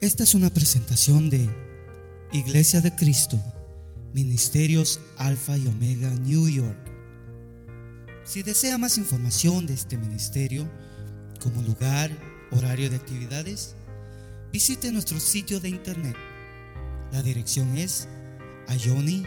Esta es una presentación de Iglesia de Cristo, Ministerios Alfa y Omega, New York. Si desea más información de este ministerio, como lugar, horario de actividades, visite nuestro sitio de internet. La dirección es ayoni.org.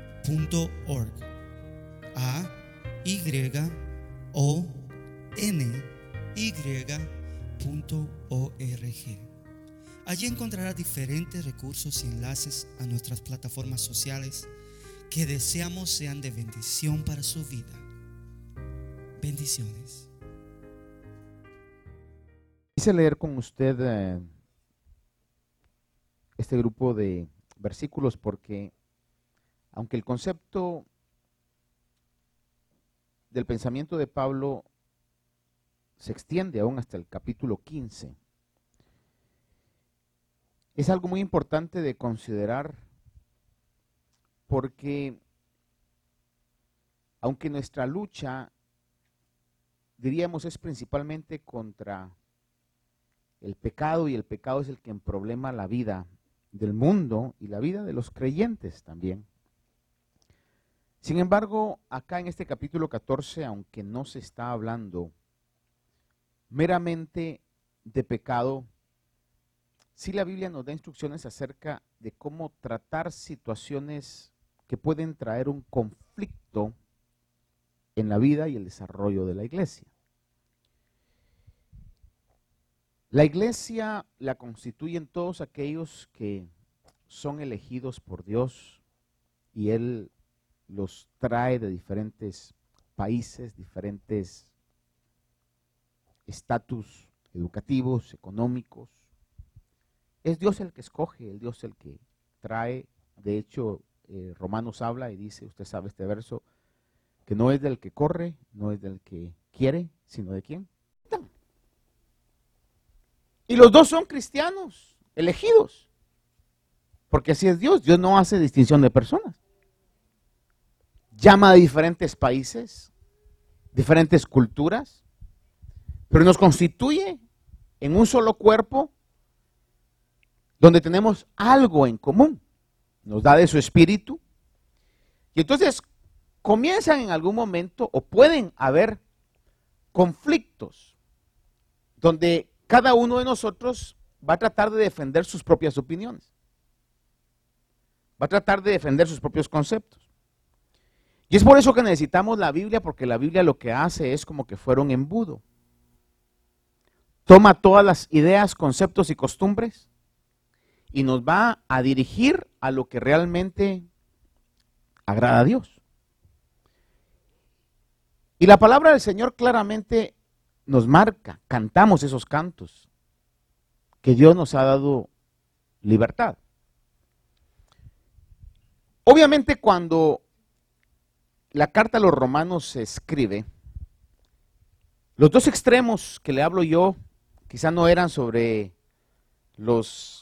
AYONY.org. Allí encontrará diferentes recursos y enlaces a nuestras plataformas sociales que deseamos sean de bendición para su vida. Bendiciones. Quise leer con usted este grupo de versículos porque, aunque el concepto del pensamiento de Pablo se extiende aún hasta el capítulo 15, es algo muy importante de considerar porque, aunque nuestra lucha, diríamos, es principalmente contra el pecado, y el pecado es el que emproblema la vida del mundo y la vida de los creyentes también. Sin embargo, acá en este capítulo 14, aunque no se está hablando meramente de pecado, sí la Biblia nos da instrucciones acerca de cómo tratar situaciones que pueden traer un conflicto en la vida y el desarrollo de la iglesia. La iglesia la constituyen todos aquellos que son elegidos por Dios y Él los trae de diferentes países, diferentes estatus educativos, económicos. Es Dios el que escoge, el Dios el que trae. De hecho, Romanos habla y dice, usted sabe este verso, que no es del que corre, no es del que quiere, sino de quién. Y los dos son cristianos, elegidos. Porque así es Dios. Dios no hace distinción de personas. Llama a diferentes países, diferentes culturas, pero nos constituye en un solo cuerpo donde tenemos algo en común. Nos da de su espíritu. Y entonces comienzan en algún momento, o pueden haber conflictos, donde cada uno de nosotros va a tratar de defender sus propias opiniones. Va a tratar de defender sus propios conceptos. Y es por eso que necesitamos la Biblia, porque la Biblia lo que hace es como que fuera un embudo. Toma todas las ideas, conceptos y costumbres y nos va a dirigir a lo que realmente agrada a Dios. Y la palabra del Señor claramente nos marca, cantamos esos cantos, que Dios nos ha dado libertad. Obviamente cuando la carta a los romanos se escribe, los dos extremos que le hablo yo, quizá no eran sobre los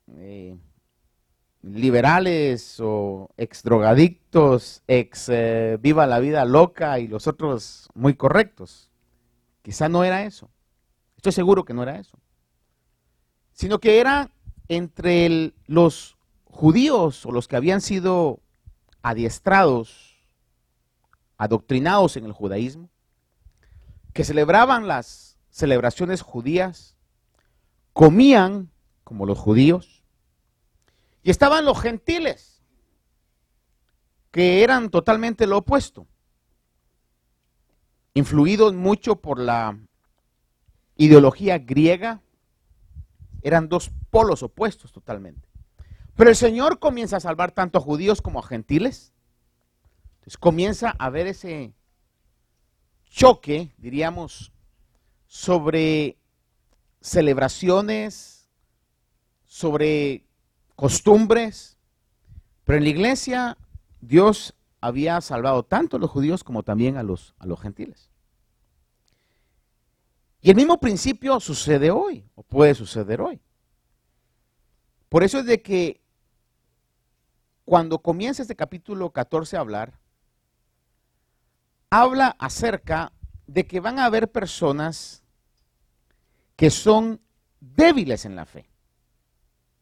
liberales o ex drogadictos, viva la vida loca y los otros muy correctos. Quizá no era eso. Estoy seguro que no era eso. Sino que era entre los judíos o los que habían sido adiestrados, adoctrinados en el judaísmo, que celebraban las celebraciones judías, comían como los judíos, y estaban los gentiles, que eran totalmente lo opuesto, influidos mucho por la ideología griega. Eran dos polos opuestos totalmente. Pero el Señor comienza a salvar tanto a judíos como a gentiles. Entonces comienza a haber ese choque, diríamos, sobre celebraciones, sobre costumbres. Pero en la iglesia Dios había salvado tanto a los judíos como también a los gentiles. Y el mismo principio sucede hoy, o puede suceder hoy. Por eso es de que cuando comienza este capítulo 14 a habla acerca de que van a haber personas que son débiles en la fe.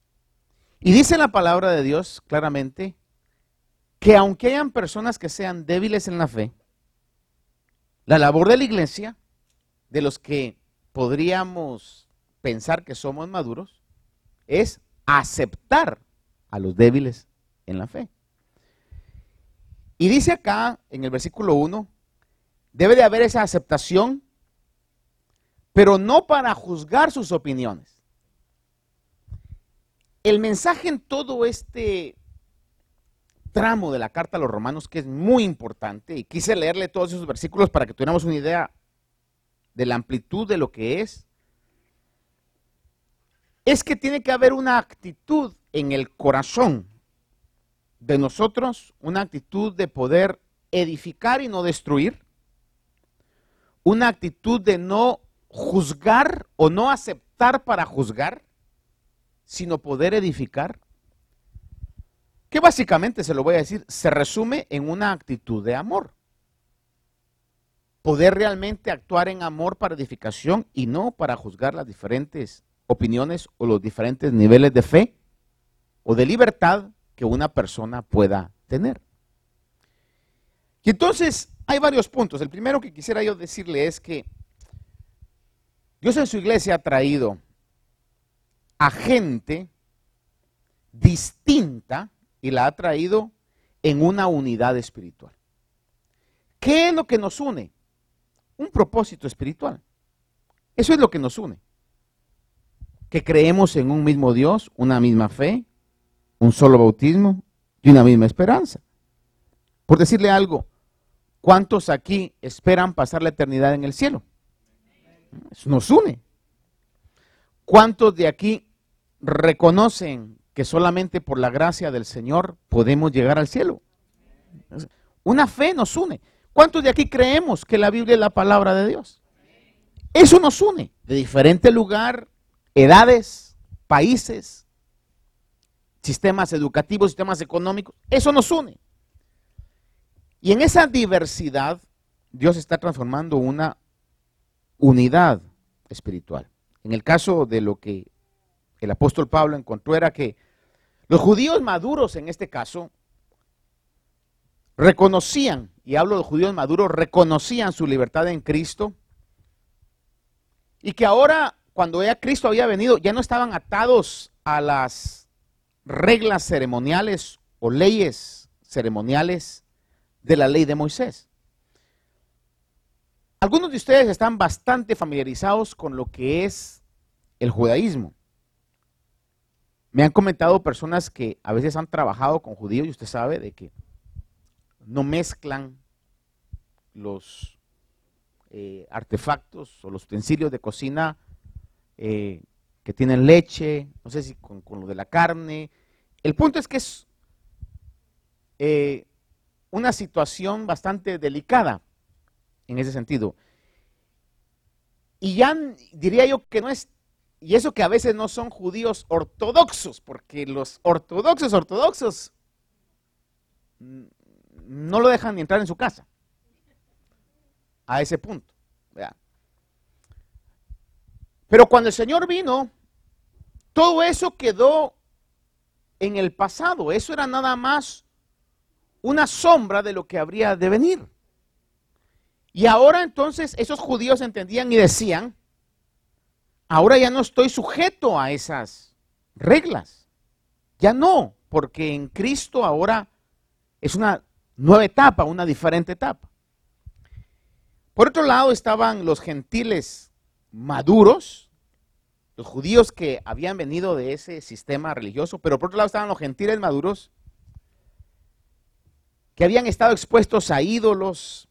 Y dice la palabra de Dios claramente que aunque hayan personas que sean débiles en la fe, la labor de la iglesia, de los que podríamos pensar que somos maduros, es aceptar a los débiles en la fe. Y dice acá en el versículo 1, debe de haber esa aceptación, pero no para juzgar sus opiniones. El mensaje en todo este tramo de la carta a los romanos, que es muy importante, y quise leerle todos esos versículos para que tuviéramos una idea de la amplitud de lo que es que tiene que haber una actitud en el corazón de nosotros, una actitud de poder edificar y no destruir, una actitud de no juzgar o no aceptar para juzgar, sino poder edificar, que básicamente, se lo voy a decir, se resume en una actitud de amor. Poder realmente actuar en amor para edificación y no para juzgar las diferentes opiniones o los diferentes niveles de fe o de libertad que una persona pueda tener. Y entonces hay varios puntos. El primero que quisiera yo decirle es que Dios en su iglesia ha traído a gente distinta y la ha traído en una unidad espiritual. ¿Qué es lo que nos une? Un propósito espiritual. Eso es lo que nos une. Que creemos en un mismo Dios, una misma fe, un solo bautismo y una misma esperanza. Por decirle algo, ¿cuántos aquí esperan pasar la eternidad en el cielo? Eso nos une. ¿Cuántos de aquí reconocen que solamente por la gracia del Señor podemos llegar al cielo? Una fe nos une. ¿Cuántos de aquí creemos que la Biblia es la palabra de Dios? Eso nos une. De diferente lugar, edades, países, sistemas educativos, sistemas económicos, eso nos une. Y en esa diversidad, Dios está transformando una unidad espiritual. En el caso de lo que el apóstol Pablo encontró era que los judíos maduros en este caso reconocían, y hablo de judíos maduros, reconocían su libertad en Cristo y que ahora cuando ya Cristo había venido ya no estaban atados a las reglas ceremoniales o leyes ceremoniales de la ley de Moisés. Algunos de ustedes están bastante familiarizados con lo que es el judaísmo. Me han comentado personas que a veces han trabajado con judíos y usted sabe de que no mezclan los artefactos o los utensilios de cocina que tienen leche, no sé si con lo de la carne. El punto es que es una situación bastante delicada en ese sentido. Y ya diría yo que no es, y eso que a veces no son judíos ortodoxos, porque los ortodoxos no lo dejan ni entrar en su casa. A ese punto. ¿Verdad? Pero cuando el Señor vino, todo eso quedó en el pasado. Eso era nada más una sombra de lo que habría de venir. Y ahora entonces esos judíos entendían y decían, ahora ya no estoy sujeto a esas reglas. Ya no, porque en Cristo ahora es una nueva etapa, una diferente etapa. Por otro lado estaban los gentiles maduros, los judíos que habían venido de ese sistema religioso, pero por otro lado estaban los gentiles maduros que habían estado expuestos a ídolos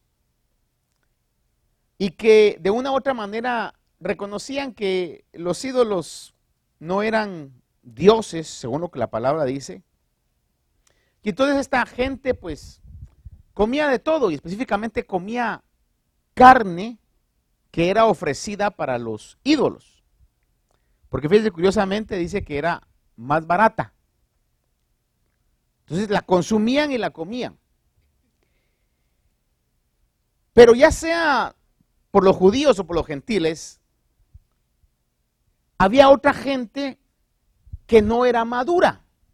y que de una u otra manera reconocían que los ídolos no eran dioses, según lo que la palabra dice. Y entonces esta gente pues comía de todo y específicamente comía carne que era ofrecida para los ídolos. Porque fíjense, curiosamente dice que era más barata. Entonces la consumían y la comían. Pero ya sea por los judíos o por los gentiles, había otra gente que no era madura.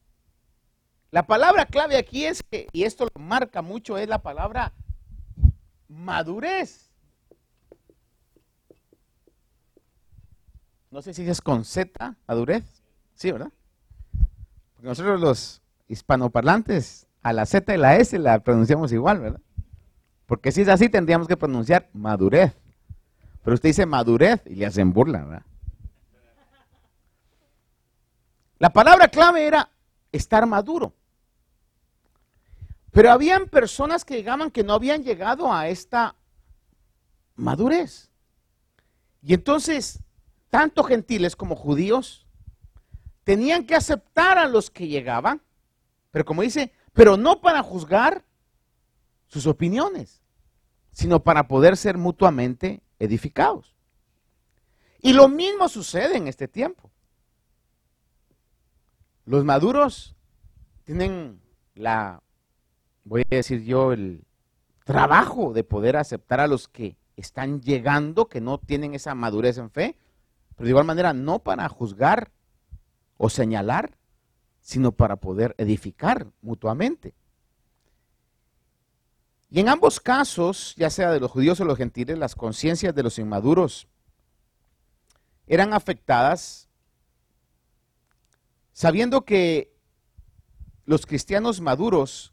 La palabra clave aquí es, y esto lo marca mucho, es la palabra madurez. No sé si es con Z, madurez. Sí, ¿verdad? Porque nosotros los hispanoparlantes a la Z y la S la pronunciamos igual, ¿verdad? Porque si es así tendríamos que pronunciar madurez. Pero usted dice madurez y le hacen burla, ¿verdad? La palabra clave era estar maduro. Pero habían personas que llegaban que no habían llegado a esta madurez. Y entonces, tanto gentiles como judíos tenían que aceptar a los que llegaban, pero como dice, pero no para juzgar sus opiniones, sino para poder ser mutuamente edificados. Y lo mismo sucede en este tiempo. Los maduros tienen voy a decir yo, el trabajo de poder aceptar a los que están llegando, que no tienen esa madurez en fe, pero de igual manera no para juzgar o señalar, sino para poder edificar mutuamente. Y en ambos casos, ya sea de los judíos o los gentiles, las conciencias de los inmaduros eran afectadas sabiendo que los cristianos maduros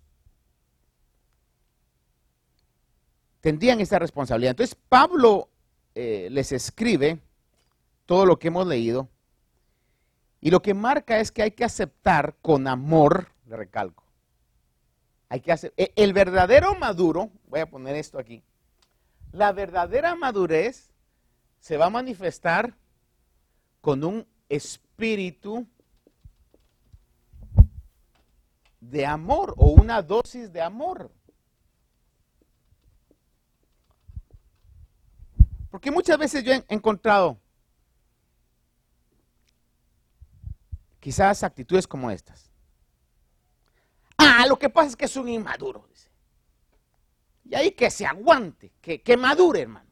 tendrían esta responsabilidad. Entonces Pablo les escribe todo lo que hemos leído y lo que marca es que hay que aceptar con amor, le recalco, hay que hacer, el verdadero maduro, voy a poner esto aquí, la verdadera madurez se va a manifestar con un espíritu de amor o una dosis de amor. Porque muchas veces yo he encontrado quizás actitudes como estas. Lo que pasa es que es un inmaduro, dice. Y ahí que se aguante, que madure, hermano.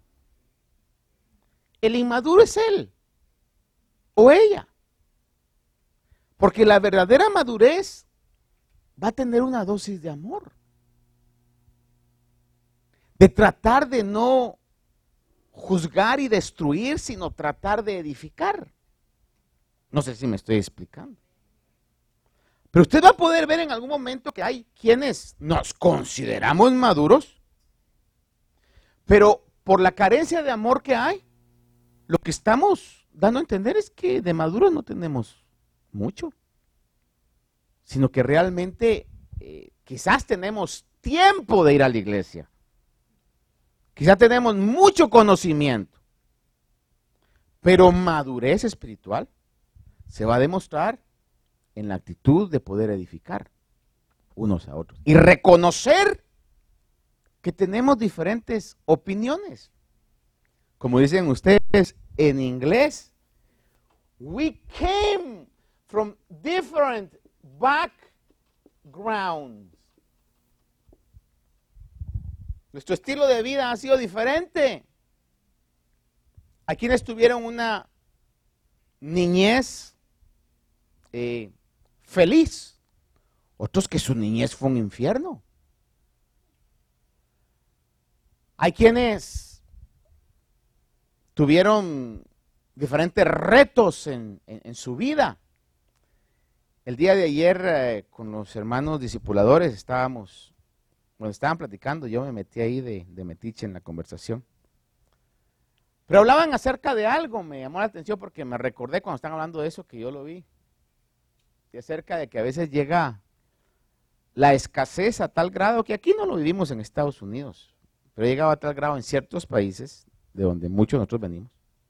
El inmaduro es él o ella. Porque la verdadera madurez va a tener una dosis de amor. De tratar de no juzgar y destruir, sino tratar de edificar. No sé si me estoy explicando. Pero usted va a poder ver en algún momento que hay quienes nos consideramos maduros, pero por la carencia de amor que hay, lo que estamos dando a entender es que de maduros no tenemos mucho, sino que realmente quizás tenemos tiempo de ir a la iglesia, quizás tenemos mucho conocimiento, pero madurez espiritual se va a demostrar en la actitud de poder edificar unos a otros y reconocer que tenemos diferentes opiniones. Como dicen ustedes en inglés, we came from different backgrounds. Nuestro estilo de vida ha sido diferente. Hay quienes tuvieron una niñez feliz, otros que su niñez fue un infierno. Hay quienes tuvieron diferentes retos en su vida. El día de ayer con los hermanos discipuladores estaban platicando, yo me metí ahí de metiche en la conversación. Pero hablaban acerca de algo, me llamó la atención porque me recordé cuando estaban hablando de eso que yo lo vi. Y acerca de que a veces llega la escasez a tal grado que aquí no lo vivimos en Estados Unidos, pero ha llegado a tal grado en ciertos países de donde muchos de nosotros venimos,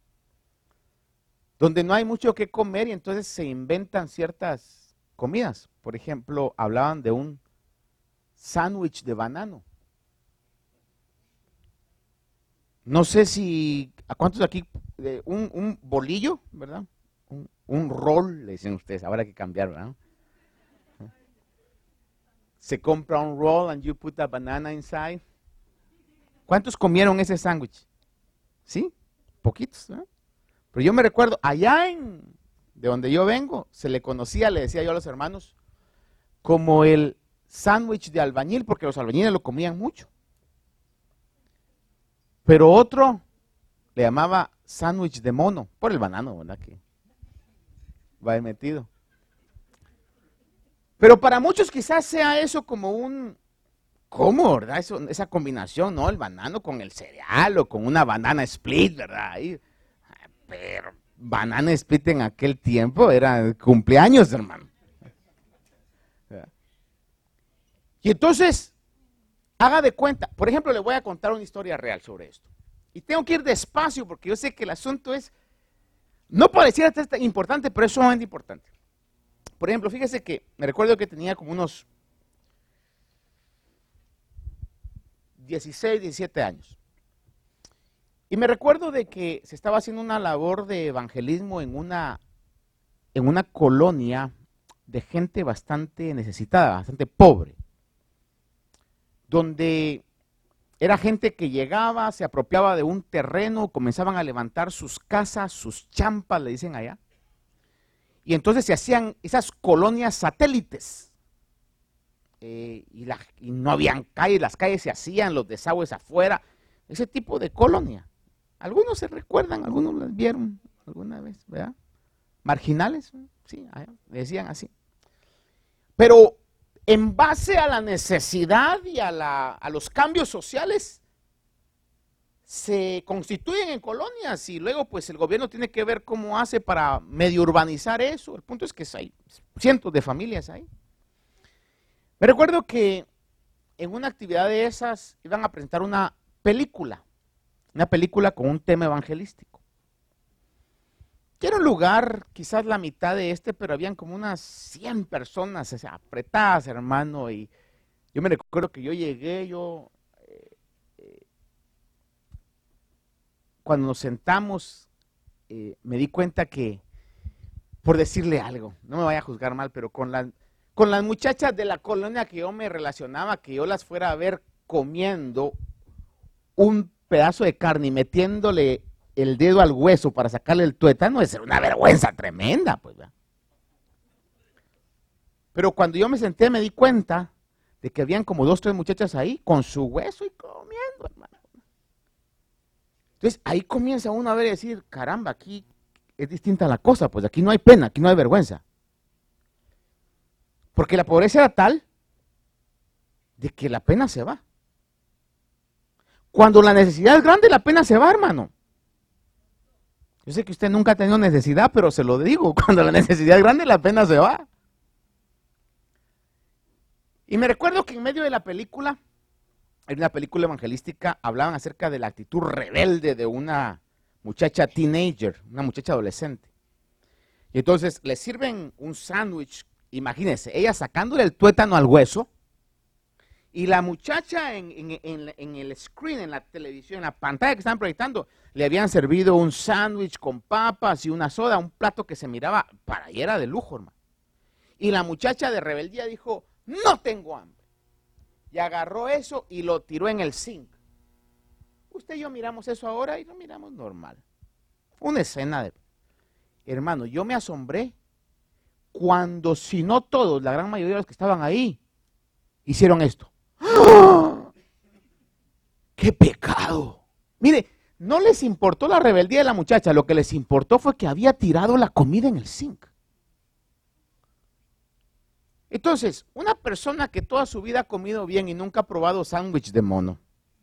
donde no hay mucho que comer y entonces se inventan ciertas comidas. Por ejemplo, hablaban de un sándwich de banano. No sé si, ¿a cuántos de aquí? Un bolillo, ¿verdad? Un roll, le dicen ustedes, ahora hay que cambiar, ¿verdad? Se compra un roll and you put a banana inside. ¿Cuántos comieron ese sándwich? ¿Sí? Poquitos, ¿verdad? Pero yo me recuerdo, allá de donde yo vengo, se le conocía, le decía yo a los hermanos, como el sándwich de albañil, porque los albañiles lo comían mucho. Pero otro le llamaba sándwich de mono, por el banano, ¿verdad? Que va ahí metido. Pero para muchos quizás sea eso como un, ¿cómo, verdad? Esa combinación, ¿no? El banano con el cereal o con una banana split, ¿verdad? Pero banana split en aquel tiempo era cumpleaños, hermano. Y entonces, haga de cuenta, por ejemplo, le voy a contar una historia real sobre esto. Y tengo que ir despacio porque yo sé que el asunto es, no pareciera tan importante, pero es sumamente importante. Por ejemplo, fíjese que me recuerdo que tenía como unos 16, 17 años. Y me recuerdo de que se estaba haciendo una labor de evangelismo en una colonia de gente bastante necesitada, bastante pobre, donde era gente que llegaba, se apropiaba de un terreno, comenzaban a levantar sus casas, sus champas, le dicen allá, y entonces se hacían esas colonias satélites, y no habían calles, las calles se hacían, los desagües afuera, ese tipo de colonia. Algunos se recuerdan, algunos las vieron alguna vez, ¿verdad? Marginales, sí, le decían así. Pero en base a la necesidad y a los cambios sociales, se constituyen en colonias y luego pues el gobierno tiene que ver cómo hace para medio urbanizar eso. El punto es que hay cientos de familias ahí. Me recuerdo que en una actividad de esas iban a presentar una película con un tema evangelístico. Que era un lugar, quizás la mitad de pero habían como unas 100 personas, o sea, apretadas, hermano, y yo me recuerdo que yo llegué, cuando nos sentamos, me di cuenta que, por decirle algo, no me vaya a juzgar mal, pero con las muchachas de la colonia que yo me relacionaba, que yo las fuera a ver comiendo un pedazo de carne y metiéndole el dedo al hueso para sacarle el tuétano, es una vergüenza tremenda, pues. ¿Verdad? Pero cuando yo me senté me di cuenta de que habían como 2, 3 muchachas ahí con su hueso y comiendo, hermano. Entonces ahí comienza uno a ver y decir, caramba, aquí es distinta la cosa, pues aquí no hay pena, aquí no hay vergüenza. Porque la pobreza era tal de que la pena se va. Cuando la necesidad es grande, la pena se va, hermano. Yo sé que usted nunca ha tenido necesidad, pero se lo digo, cuando la necesidad es grande, la pena se va. Y me recuerdo que en medio de la película, en una película evangelística, hablaban acerca de la actitud rebelde de una muchacha teenager, una muchacha adolescente. Y entonces le sirven un sándwich, imagínense, ella sacándole el tuétano al hueso, y la muchacha en el screen, en la televisión, en la pantalla que estaban proyectando, le habían servido un sándwich con papas y una soda, un plato que se miraba, para ella era de lujo, hermano. Y la muchacha de rebeldía dijo, no tengo hambre. Y agarró eso y lo tiró en el zinc. Usted y yo miramos eso ahora y lo miramos normal. Una escena de... Hermano, yo me asombré cuando, si no todos, la gran mayoría de los que estaban ahí, hicieron esto. ¡Oh! ¡Qué pecado! Mire, no les importó la rebeldía de la muchacha, lo que les importó fue que había tirado la comida en el zinc. Entonces, una persona que toda su vida ha comido bien y nunca ha probado sándwich de mono,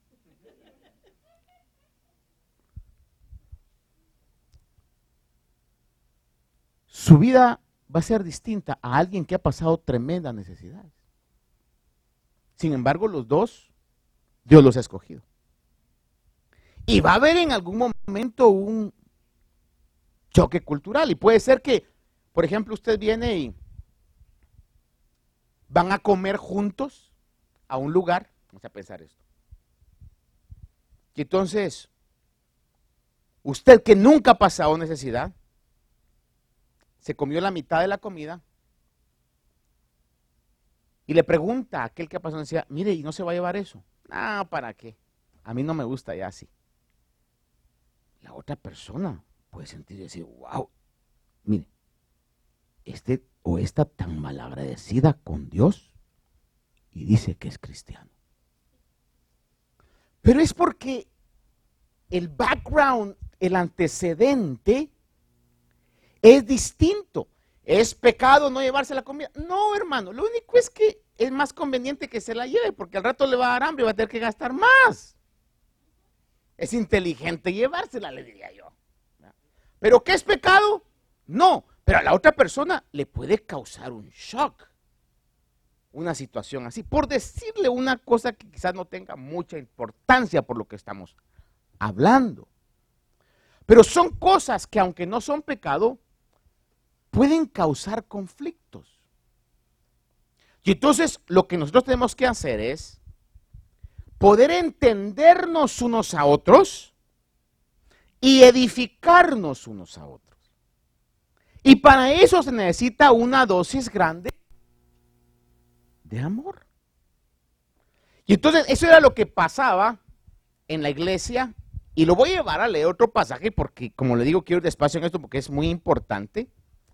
su vida va a ser distinta a alguien que ha pasado tremenda necesidad. Sin embargo, los dos, Dios los ha escogido. Y va a haber en algún momento un choque cultural. Y puede ser que, por ejemplo, usted viene y van a comer juntos a un lugar. Vamos a pensar esto. Y entonces, usted que nunca ha pasado necesidad, se comió la mitad de la comida y le pregunta a aquel que ha pasado necesidad, mire, ¿y no se va a llevar eso? No, ¿para qué? A mí no me gusta ya así. La otra persona puede sentir y decir, wow, mire, o está tan malagradecida con Dios y dice que es cristiano. Pero es porque el background, el antecedente es distinto. ¿Es pecado no llevarse la comida? No, hermano, lo único es que es más conveniente que se la lleve porque al rato le va a dar hambre y va a tener que gastar más. Es inteligente llevársela, le diría yo. ¿Pero qué es pecado? No, pero a la otra persona le puede causar un shock, una situación así, por decirle una cosa que quizás no tenga mucha importancia por lo que estamos hablando. Pero son cosas que aunque no son pecado, pueden causar conflictos. Y entonces lo que nosotros tenemos que hacer es poder entendernos unos a otros y edificarnos unos a otros. Y para eso se necesita una dosis grande de amor. Y entonces eso era lo que pasaba en la iglesia. Y lo voy a llevar a leer otro pasaje porque, como le digo, quiero ir despacio en esto porque es muy importante.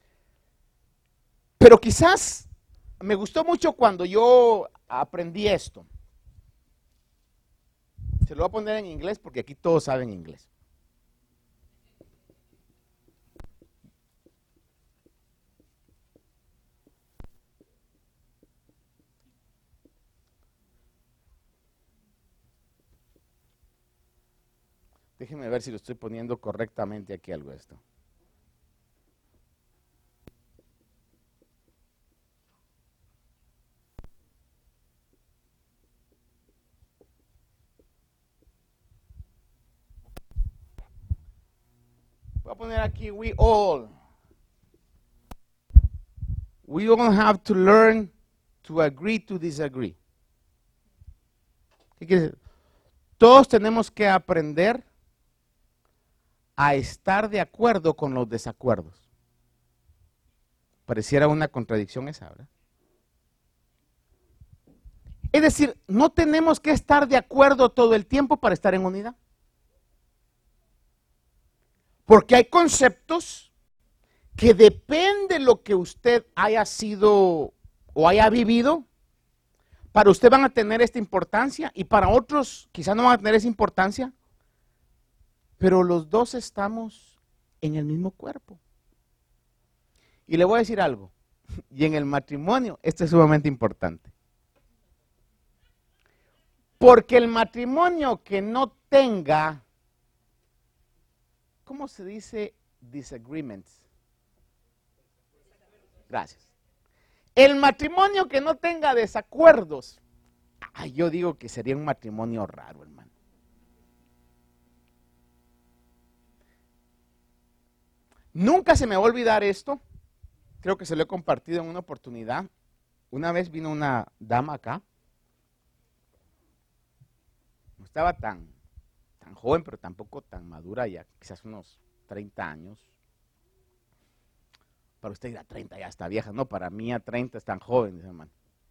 Pero quizás me gustó mucho cuando yo aprendí esto. Se lo voy a poner en inglés porque aquí todos saben inglés. Déjenme ver si lo estoy poniendo correctamente aquí algo de esto. Voy a poner aquí, we all have to learn to agree to disagree. ¿Qué quiere decir? Todos tenemos que aprender a estar de acuerdo con los desacuerdos. Pareciera una contradicción esa, ¿verdad? Es decir, no tenemos que estar de acuerdo todo el tiempo para estar en unidad. Porque hay conceptos que depende de lo que usted haya sido o haya vivido, para usted van a tener esta importancia y para otros quizás no van a tener esa importancia, pero los dos estamos en el mismo cuerpo. Y le voy a decir algo, y en el matrimonio esto es sumamente importante. Porque el matrimonio que no tenga, ¿cómo se dice? Disagreements. Gracias. El matrimonio que no tenga desacuerdos, yo digo que sería un matrimonio raro, hermano. Nunca se me va a olvidar esto, creo que se lo he compartido en una oportunidad. Una vez vino una dama acá, no estaba tan joven, pero tampoco tan madura ya, quizás unos 30 años. Para usted ya 30 ya está vieja, no, para mí a 30 es tan joven, hermano.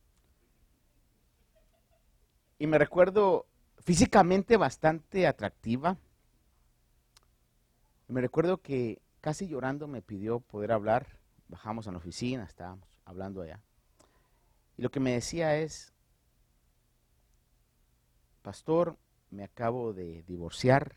Y me recuerdo físicamente bastante atractiva. Me recuerdo que casi llorando me pidió poder hablar. Bajamos a la oficina, estábamos hablando allá. Y lo que me decía es, pastor, me acabo de divorciar,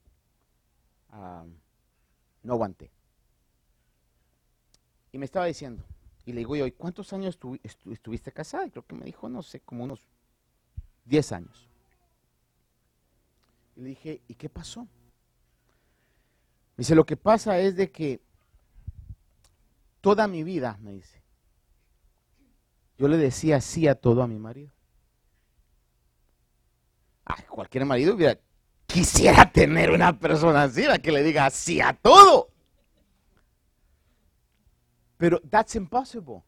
no aguanté. Y me estaba diciendo, y le digo yo, ¿y cuántos años estuviste casada? Y creo que me dijo, no sé, como unos 10 años. Y le dije, ¿y qué pasó? Me dice, lo que pasa es de que toda mi vida, me dice, yo le decía sí a todo a mi marido. Cualquier marido quisiera tener una persona así, la que le diga sí a todo. Pero that's impossible.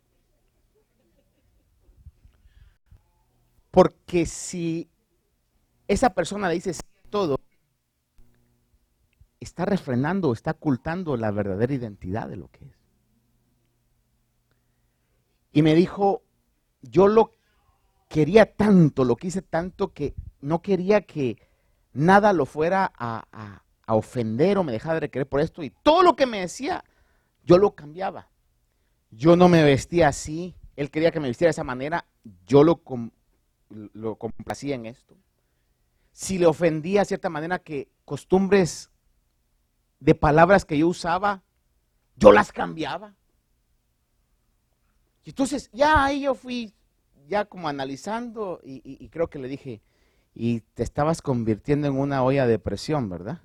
Porque si esa persona le dice sí a todo, está refrenando, está ocultando la verdadera identidad de lo que es. Y me dijo, yo lo quería tanto, lo quise tanto que no quería que nada lo fuera a ofender o me dejara de querer por esto. Y todo lo que me decía, yo lo cambiaba. Yo no me vestía así. Él quería que me vistiera de esa manera. Yo lo complacía en esto. Si le ofendía de cierta manera que costumbres de palabras que yo usaba, yo las cambiaba. Y entonces ya ahí yo fui ya como analizando y creo que le dije, y te estabas convirtiendo en una olla de presión, ¿verdad?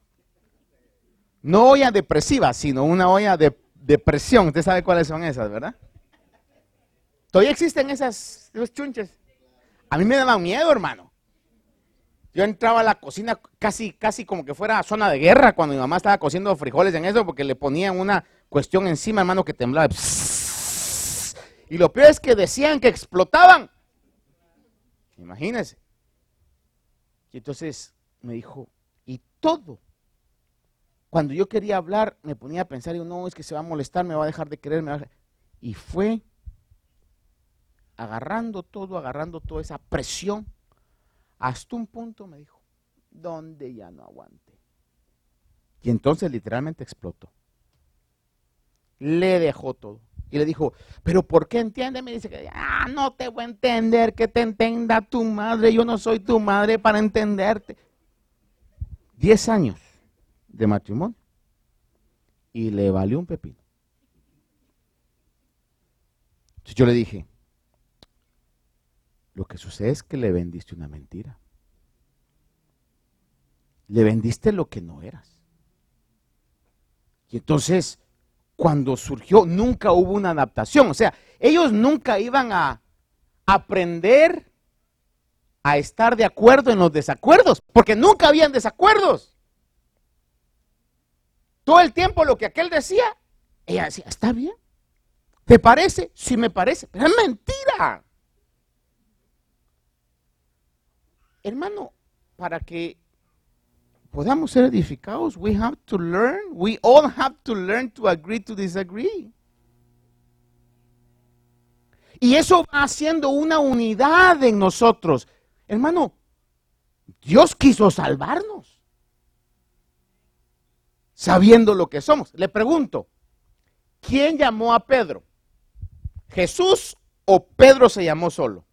No olla depresiva, sino una olla de presión. Usted sabe cuáles son esas, ¿verdad? Todavía existen esos chunches. A mí me daban miedo, hermano. Yo entraba a la cocina casi como que fuera zona de guerra cuando mi mamá estaba cociendo frijoles en eso porque le ponían una cuestión encima, hermano, que temblaba. Y lo peor es que decían que explotaban. Imagínense. Y entonces me dijo, y todo. Cuando yo quería hablar, me ponía a pensar, digo, no, es que se va a molestar, me va a dejar de querer. Y fue agarrando toda esa presión. Hasta un punto me dijo, donde ya no aguante. Y entonces literalmente explotó. Le dejó todo. Y le dijo, pero ¿por qué entiende? Me dice que no te voy a entender, que te entienda tu madre. Yo no soy tu madre para entenderte. 10 años de matrimonio. Y le valió un pepino. Entonces yo le dije, lo que sucede es que le vendiste una mentira. Le vendiste lo que no eras. Y entonces, cuando surgió, nunca hubo una adaptación. O sea, ellos nunca iban a aprender a estar de acuerdo en los desacuerdos, porque nunca habían desacuerdos. Todo el tiempo lo que aquel decía, ella decía, está bien. ¿Te parece? Sí me parece, pero es mentira. Hermano, para que podamos ser edificados, we have to learn, we all have to learn to agree to disagree. Y eso va haciendo una unidad en nosotros. Hermano, Dios quiso salvarnos, sabiendo lo que somos. Le pregunto, ¿quién llamó a Pedro? ¿Jesús o Pedro se llamó solo?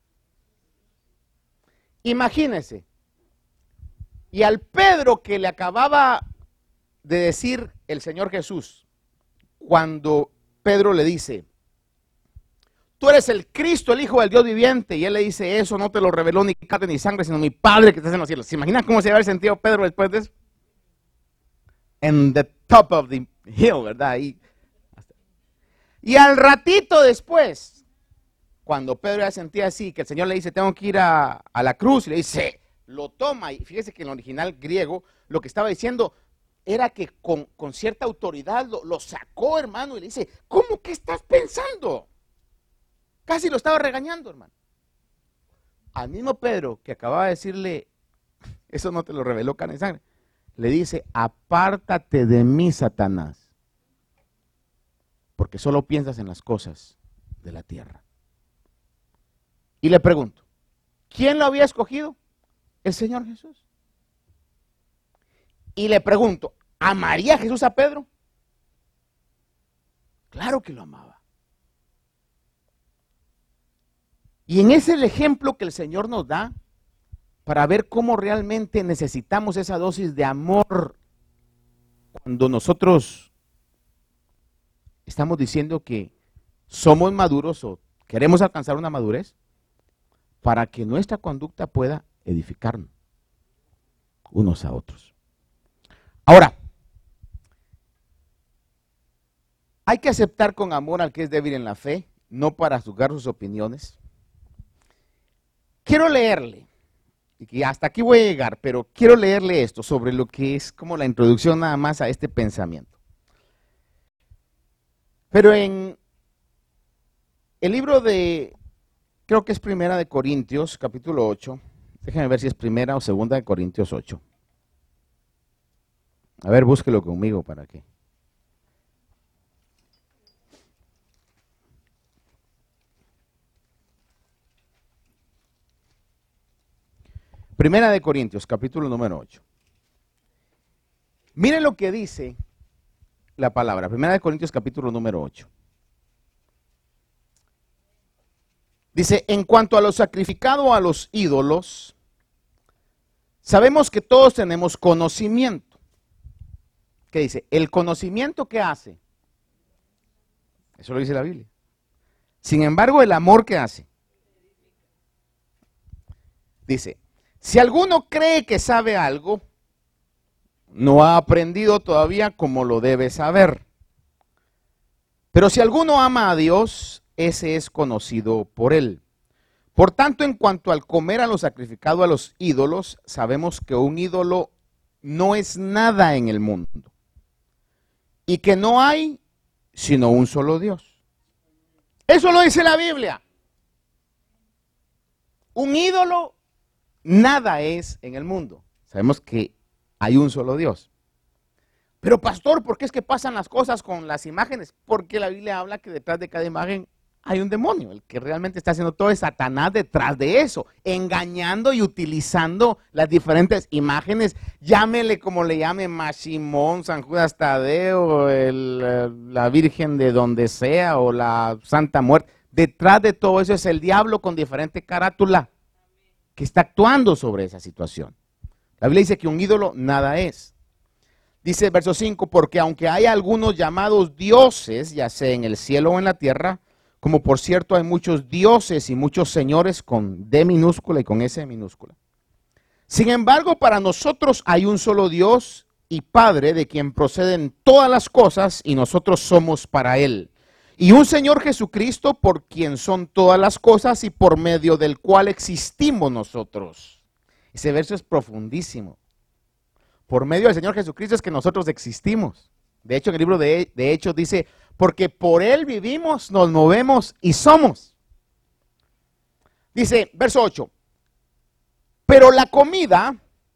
Imagínense. Y al Pedro que le acababa de decir el Señor Jesús, cuando Pedro le dice, tú eres el Cristo, el Hijo del Dios viviente, y él le dice, eso no te lo reveló ni carne ni sangre, sino mi Padre que está en los cielos. ¿Se imaginan cómo se va a haber sentido Pedro después de eso? En the top of the hill, ¿verdad? Y al ratito después, cuando Pedro ya sentía así, que el Señor le dice, tengo que ir a la cruz, y le dice, lo toma, y fíjese que en el original griego, lo que estaba diciendo era que con cierta autoridad lo sacó, hermano, y le dice, ¿cómo que estás pensando? Casi lo estaba regañando, hermano. Al mismo Pedro, que acababa de decirle, eso no te lo reveló carne y sangre, le dice, apártate de mí, Satanás, porque solo piensas en las cosas de la tierra. Y le pregunto, ¿quién lo había escogido? El Señor Jesús. Y le pregunto, ¿amaría Jesús a Pedro? Claro que lo amaba. Y en ese es el ejemplo que el Señor nos da para ver cómo realmente necesitamos esa dosis de amor cuando nosotros estamos diciendo que somos maduros o queremos alcanzar una madurez para que nuestra conducta pueda edificarnos unos a otros. Ahora, hay que aceptar con amor al que es débil en la fe, no para juzgar sus opiniones. Quiero leerle, y hasta aquí voy a llegar, pero quiero leerle esto sobre lo que es como la introducción nada más a este pensamiento. Pero en el libro de, creo que es Primera de Corintios, capítulo 8, déjenme ver si es Primera o Segunda de Corintios 8. A ver, búsquelo conmigo para que. Primera de Corintios, capítulo número 8. Miren lo que dice la palabra. Primera de Corintios, capítulo número 8. Dice, en cuanto a lo sacrificado a los ídolos, sabemos que todos tenemos conocimiento. ¿Qué dice? El conocimiento, ¿qué hace? Eso lo dice la Biblia. Sin embargo, el amor, ¿qué hace? Dice, si alguno cree que sabe algo, no ha aprendido todavía como lo debe saber. Pero si alguno ama a Dios, ese es conocido por él. Por tanto, en cuanto al comer a lo sacrificado a los ídolos, sabemos que un ídolo no es nada en el mundo y que no hay sino un solo Dios. Eso lo dice la Biblia. Un ídolo nada es en el mundo. Sabemos que hay un solo Dios. Pero pastor, ¿por qué es que pasan las cosas con las imágenes? Porque la Biblia habla que detrás de cada imagen hay un demonio. El que realmente está haciendo todo es Satanás detrás de eso, engañando y utilizando las diferentes imágenes. Llámele como le llame, Simón, San Judas Tadeo, la Virgen de donde sea o la Santa Muerte. Detrás de todo eso es el diablo con diferente carátula que está actuando sobre esa situación. La Biblia dice que un ídolo nada es. Dice el verso 5, porque aunque hay algunos llamados dioses, ya sea en el cielo o en la tierra, como por cierto hay muchos dioses y muchos señores con D minúscula y con S minúscula. Sin embargo, para nosotros hay un solo Dios y Padre de quien proceden todas las cosas y nosotros somos para Él. Y un Señor Jesucristo por quien son todas las cosas y por medio del cual existimos nosotros. Ese verso es profundísimo. Por medio del Señor Jesucristo es que nosotros existimos. De hecho, en el libro de Hechos dice, porque por Él vivimos, nos movemos y somos. Dice, verso 8, pero la comida,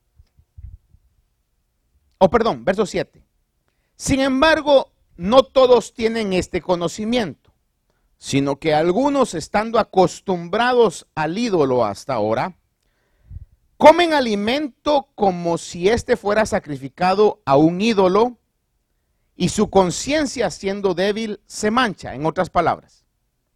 verso 7. Sin embargo, no todos tienen este conocimiento, sino que algunos, estando acostumbrados al ídolo hasta ahora, comen alimento como si éste fuera sacrificado a un ídolo y su conciencia, siendo débil, se mancha. En otras palabras,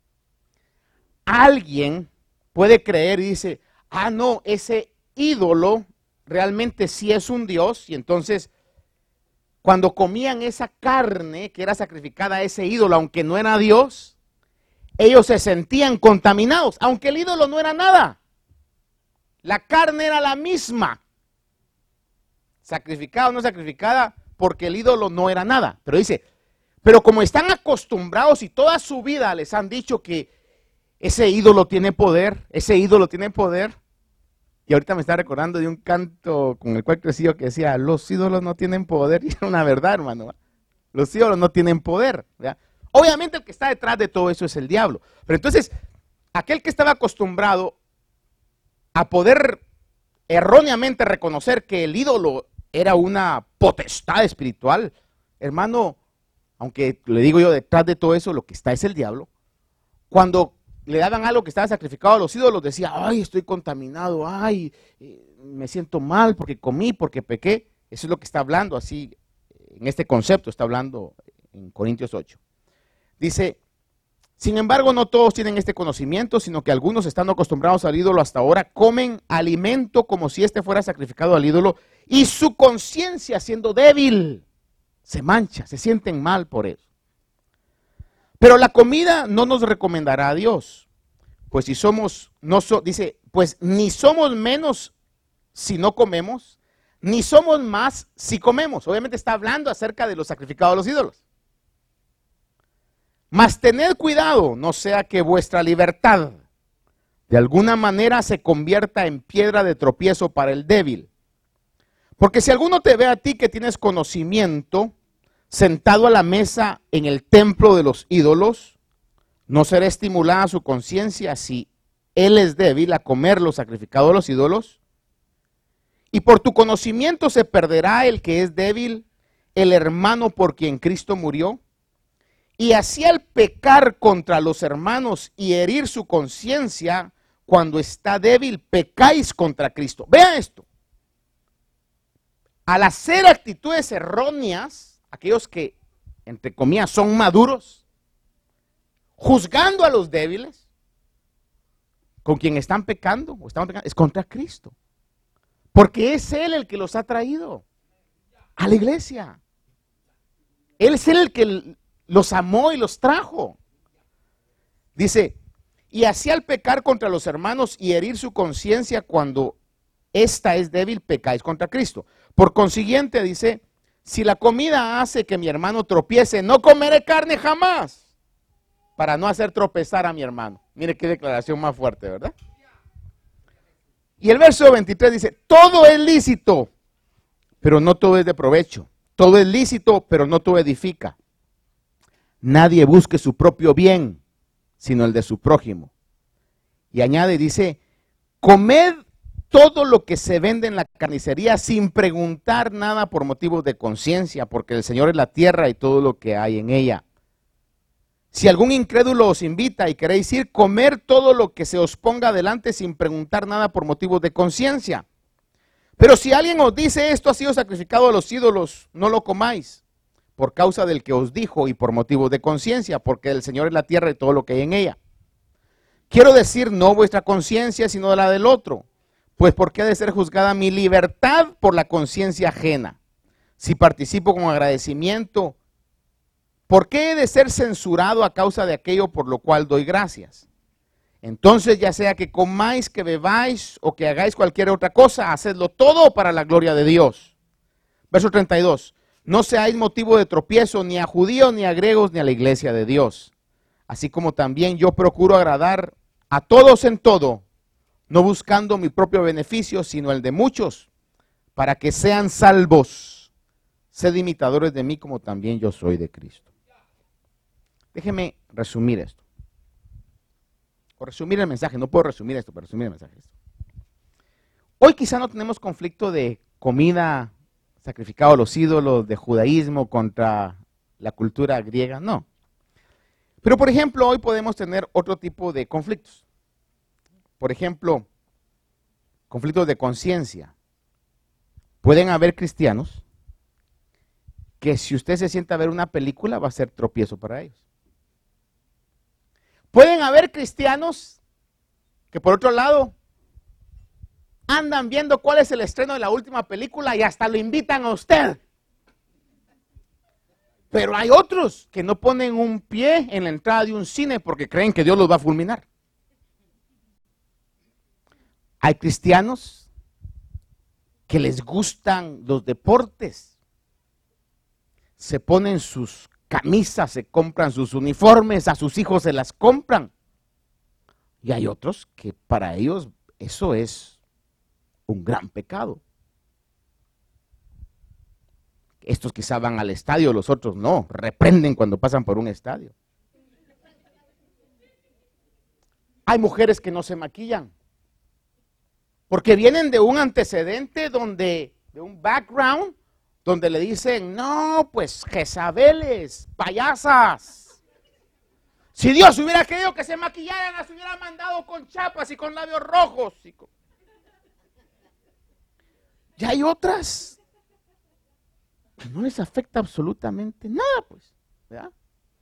alguien puede creer y dice, no, ese ídolo realmente sí es un dios, y entonces cuando comían esa carne que era sacrificada a ese ídolo, aunque no era Dios, ellos se sentían contaminados, aunque el ídolo no era nada. La carne era la misma, sacrificada o no sacrificada, porque el ídolo no era nada. Pero dice, pero como están acostumbrados y toda su vida les han dicho que ese ídolo tiene poder, y ahorita me está recordando de un canto con el cual crecí yo que decía, los ídolos no tienen poder, y era una verdad, hermano. Los ídolos no tienen poder, ¿verdad? Obviamente el que está detrás de todo eso es el diablo. Pero entonces, aquel que estaba acostumbrado a poder erróneamente reconocer que el ídolo era una potestad espiritual, hermano, aunque le digo yo, detrás de todo eso lo que está es el diablo. Cuando le daban algo que estaba sacrificado a los ídolos, decía, ay, estoy contaminado, ay, me siento mal porque comí, porque pequé. Eso es lo que está hablando así, en este concepto está hablando en Corintios 8. Dice, sin embargo, no todos tienen este conocimiento, sino que algunos, estando acostumbrados al ídolo hasta ahora, comen alimento como si éste fuera sacrificado al ídolo, y su conciencia, siendo débil, se mancha, se sienten mal por eso. Pero la comida no nos recomendará a Dios, pues si somos, dice, pues ni somos menos si no comemos, ni somos más si comemos. Obviamente está hablando acerca de los sacrificados a los ídolos. Mas tened cuidado, no sea que vuestra libertad de alguna manera se convierta en piedra de tropiezo para el débil. Porque si alguno te ve a ti que tienes conocimiento, sentado a la mesa en el templo de los ídolos, no será estimulada su conciencia si él es débil a comer lo sacrificado a los ídolos. Y por tu conocimiento se perderá el que es débil, el hermano por quien Cristo murió. Y así al pecar contra los hermanos y herir su conciencia, cuando está débil, pecáis contra Cristo. Vea esto. Al hacer actitudes erróneas, aquellos que, entre comillas, son maduros, juzgando a los débiles, con quien están pecando, es contra Cristo. Porque es Él el que los ha traído a la iglesia. Él es el que los amó y los trajo. Dice, y así al pecar contra los hermanos y herir su conciencia cuando ésta es débil, pecáis contra Cristo. Por consiguiente, dice, si la comida hace que mi hermano tropiece, no comeré carne jamás, para no hacer tropezar a mi hermano. Mire qué declaración más fuerte, ¿verdad? Y el verso 23 dice, todo es lícito, pero no todo es de provecho. Todo es lícito, pero no todo edifica. Nadie busque su propio bien, sino el de su prójimo. Y añade, dice, comed todo lo que se vende en la carnicería sin preguntar nada por motivos de conciencia, porque el Señor es la tierra y todo lo que hay en ella. Si algún incrédulo os invita y queréis ir, comer todo lo que se os ponga delante sin preguntar nada por motivos de conciencia. Pero si alguien os dice, esto ha sido sacrificado a los ídolos, no lo comáis, por causa del que os dijo y por motivos de conciencia, porque el Señor es la tierra y todo lo que hay en ella. Quiero decir, no vuestra conciencia, sino la del otro, pues ¿por qué ha de ser juzgada mi libertad por la conciencia ajena? Si participo con agradecimiento, ¿por qué he de ser censurado a causa de aquello por lo cual doy gracias? Entonces, ya sea que comáis, que bebáis o que hagáis cualquier otra cosa, hacedlo todo para la gloria de Dios. Verso 32. No seáis motivo de tropiezo ni a judíos, ni a griegos, ni a la iglesia de Dios. Así como también yo procuro agradar a todos en todo, no buscando mi propio beneficio, sino el de muchos, para que sean salvos. Sed imitadores de mí como también yo soy de Cristo. Déjeme resumir esto. O resumir el mensaje, no puedo resumir esto, pero resumir el mensaje. Hoy quizá no tenemos conflicto de comida, sacrificado a los ídolos, de judaísmo contra la cultura griega, no. Pero por ejemplo, hoy podemos tener otro tipo de conflictos. Por ejemplo, conflictos de conciencia. Pueden haber cristianos que si usted se sienta a ver una película va a ser tropiezo para ellos. Pueden haber cristianos que por otro lado andan viendo cuál es el estreno de la última película y hasta lo invitan a usted. Pero hay otros que no ponen un pie en la entrada de un cine porque creen que Dios los va a fulminar. Hay cristianos que les gustan los deportes. Se ponen sus camisas, se compran sus uniformes, a sus hijos se las compran. Y hay otros que para ellos eso es un gran pecado. Estos quizá van al estadio, los otros no, reprenden cuando pasan por un estadio. Hay mujeres que no se maquillan, porque vienen de un antecedente de un background, donde le dicen, no, pues Jezabeles, payasas. Si Dios hubiera querido que se maquillaran, las hubiera mandado con chapas y con labios rojos. Y hay otras que no les afecta absolutamente nada, pues, ¿verdad?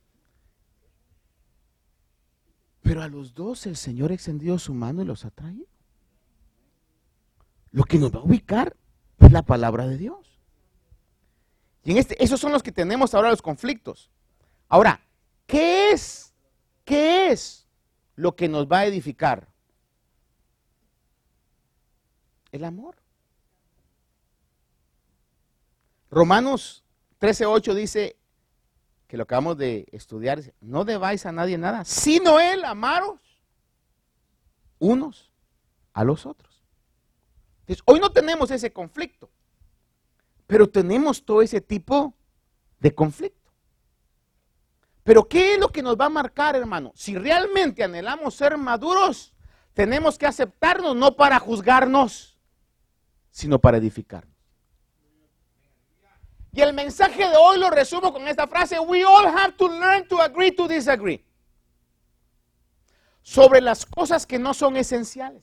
Pero a los dos el Señor ha extendido su mano y los ha traído. Lo que nos va a ubicar es la palabra de Dios. Y esos son los que tenemos ahora los conflictos. Ahora, ¿qué es lo que nos va a edificar? El amor. Romanos 13:8 dice, que lo acabamos de estudiar, no debáis a nadie nada, sino él amaros unos a los otros. Entonces, hoy no tenemos ese conflicto, pero tenemos todo ese tipo de conflicto. Pero ¿qué es lo que nos va a marcar, hermano? Si realmente anhelamos ser maduros, tenemos que aceptarnos no para juzgarnos, sino para edificarnos. Y el mensaje de hoy lo resumo con esta frase: we all have to learn to agree to disagree. Sobre las cosas que no son esenciales.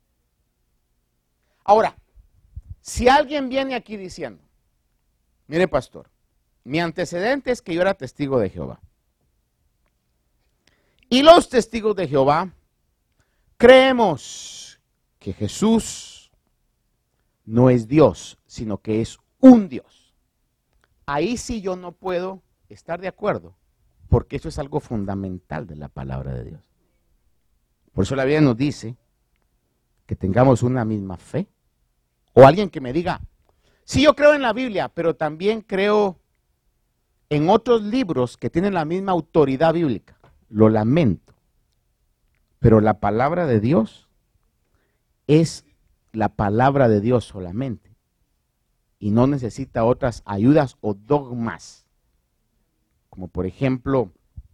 Ahora, si alguien viene aquí diciendo, mire pastor, mi antecedente es que yo era testigo de Jehová. Y los testigos de Jehová creemos que Jesús no es Dios, sino que es un Dios. Ahí sí yo no puedo estar de acuerdo, porque eso es algo fundamental de la palabra de Dios. Por eso la Biblia nos dice que tengamos una misma fe. O alguien que me diga, sí, yo creo en la Biblia, pero también creo en otros libros que tienen la misma autoridad bíblica. Lo lamento, pero la palabra de Dios es la palabra de Dios solamente y no necesita otras ayudas o dogmas, como por ejemplo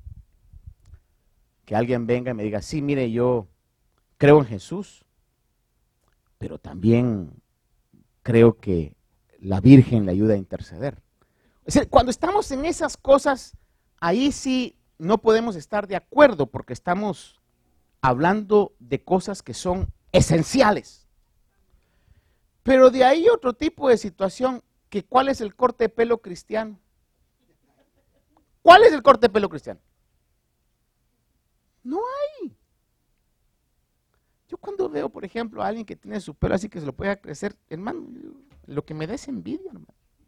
que alguien venga y me diga, sí, mire, yo creo en Jesús, pero también creo que la Virgen le ayuda a interceder. Es decir, cuando estamos en esas cosas, ahí sí no podemos estar de acuerdo porque estamos hablando de cosas que son esenciales. Pero de ahí otro tipo de situación, que ¿cuál es el corte de pelo cristiano? ¿Cuál es el corte de pelo cristiano? No hay. Yo cuando veo, por ejemplo, a alguien que tiene su pelo así que se lo pueda crecer, hermano, lo que me da es envidia, hermano.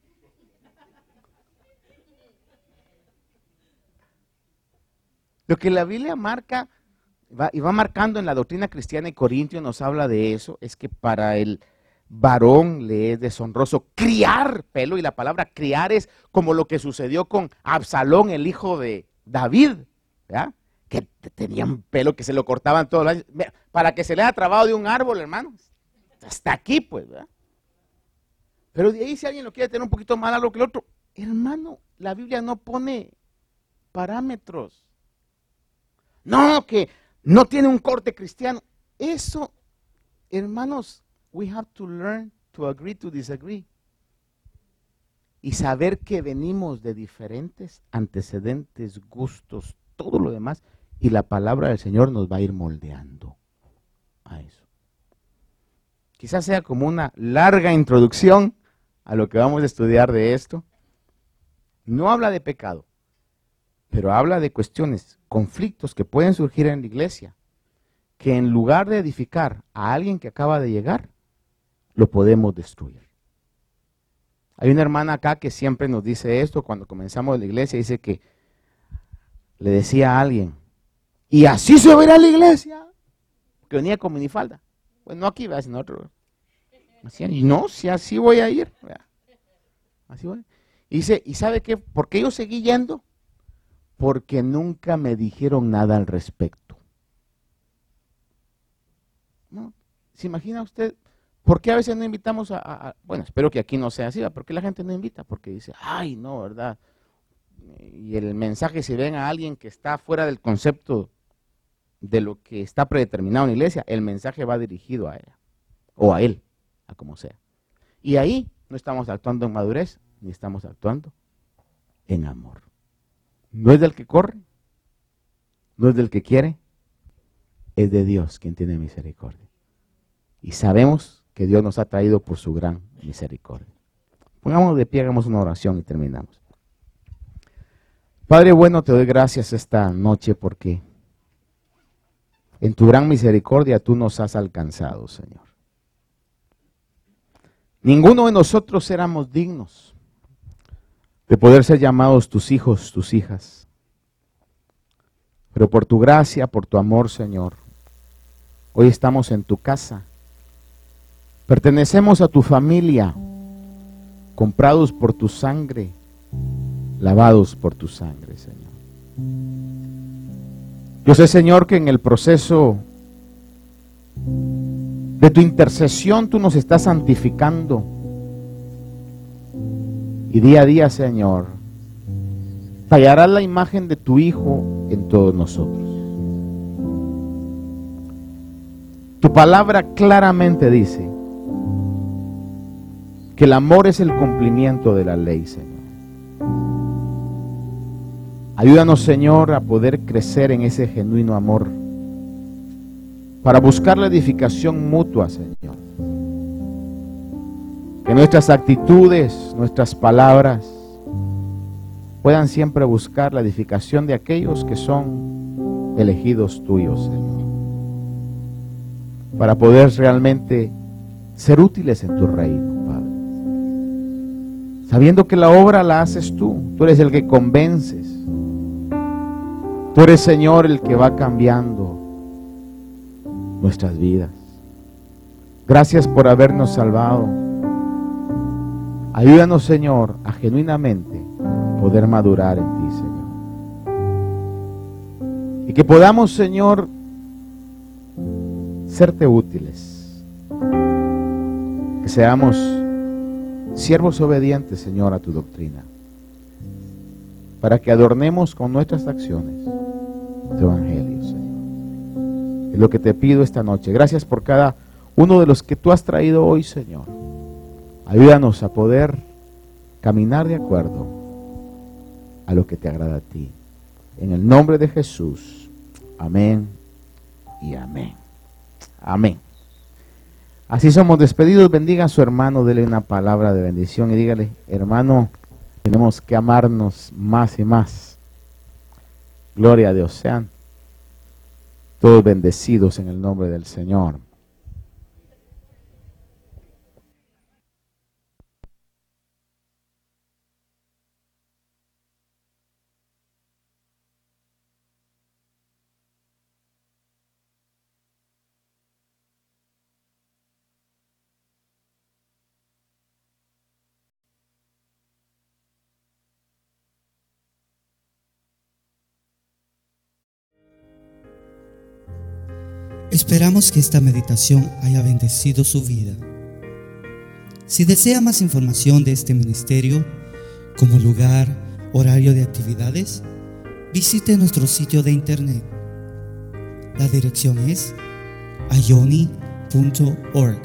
Lo que la Biblia marca y va marcando en la doctrina cristiana, y Corintios nos habla de eso, es que para el varón le es deshonroso criar pelo, y la palabra criar es como lo que sucedió con Absalón, el hijo de David, ¿verdad? Que tenía un pelo que se lo cortaban todos los años, para que se le haya trabado de un árbol, hermano, hasta aquí pues, ¿verdad? Pero de ahí si alguien lo quiere tener un poquito más largo que el otro, hermano, la Biblia no pone parámetros. No, que no tiene un corte cristiano. Eso, hermanos, we have to learn to agree to disagree. Y saber que venimos de diferentes antecedentes, gustos, todo lo demás. Y la palabra del Señor nos va a ir moldeando a eso. Quizás sea como una larga introducción a lo que vamos a estudiar de esto. No habla de pecado, pero habla de cuestiones, conflictos que pueden surgir en la iglesia, que en lugar de edificar a alguien que acaba de llegar, lo podemos destruir. Hay una hermana acá que siempre nos dice esto cuando comenzamos la iglesia, dice que le decía a alguien, y así se verá la iglesia, que venía con minifalda. Pues no aquí, sino otro. Y no, si así voy a ir. Así voy. Y dice, ¿y sabe qué? ¿Por qué yo seguí yendo? Porque nunca me dijeron nada al respecto. ¿No? ¿Se imagina usted? ¿Por qué a veces no invitamos bueno, espero que aquí no sea así, ¿por qué la gente no invita? Porque dice, ay, no, ¿verdad? Y el mensaje, si ven a alguien que está fuera del concepto de lo que está predeterminado en la iglesia, el mensaje va dirigido a ella, o a él, a como sea. Y ahí no estamos actuando en madurez, ni estamos actuando en amor. No es del que corre, no es del que quiere, es de Dios quien tiene misericordia. Y sabemos que Dios nos ha traído por su gran misericordia. Pongámonos de pie, hagamos una oración y terminamos. Padre bueno, te doy gracias esta noche porque en tu gran misericordia tú nos has alcanzado, Señor. Ninguno de nosotros éramos dignos de poder ser llamados tus hijos, tus hijas. Pero por tu gracia, por tu amor, Señor, hoy estamos en tu casa. Pertenecemos a tu familia, comprados por tu sangre, lavados por tu sangre, Señor. Yo sé, Señor, que en el proceso de tu intercesión tú nos estás santificando. Y día a día, Señor, tallarás la imagen de tu Hijo en todos nosotros. Tu palabra claramente dice que el amor es el cumplimiento de la ley, Señor. Ayúdanos, Señor, a poder crecer en ese genuino amor para buscar la edificación mutua, Señor. Que nuestras actitudes, nuestras palabras puedan siempre buscar la edificación de aquellos que son elegidos tuyos, Señor. para poder realmente ser útiles en tu reino, Padre. Sabiendo que la obra la haces tú eres el que convences. Tú eres, Señor, el que va cambiando nuestras vidas. Gracias por habernos salvado. Ayúdanos, Señor, a genuinamente poder madurar en ti, Señor. Y que podamos, Señor, serte útiles. Que seamos siervos obedientes, Señor, a tu doctrina. Para que adornemos con nuestras acciones tu evangelio, Señor. Es lo que te pido esta noche. Gracias por cada uno de los que tú has traído hoy, Señor. Ayúdanos a poder caminar de acuerdo a lo que te agrada a ti. En el nombre de Jesús. Amén y amén. Amén. Así somos despedidos. Bendiga a su hermano, dele una palabra de bendición y dígale: hermano, tenemos que amarnos más y más. Gloria a Dios. Sean todos bendecidos en el nombre del Señor. Esperamos que esta meditación haya bendecido su vida. Si desea más información de este ministerio, como lugar, horario de actividades, visite nuestro sitio de internet. La dirección es ayoni.org.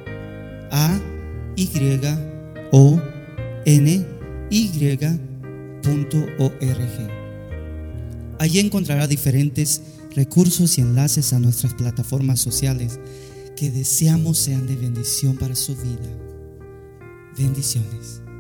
ayony.org. Allí encontrará diferentes recursos y enlaces a nuestras plataformas sociales que deseamos sean de bendición para su vida. Bendiciones.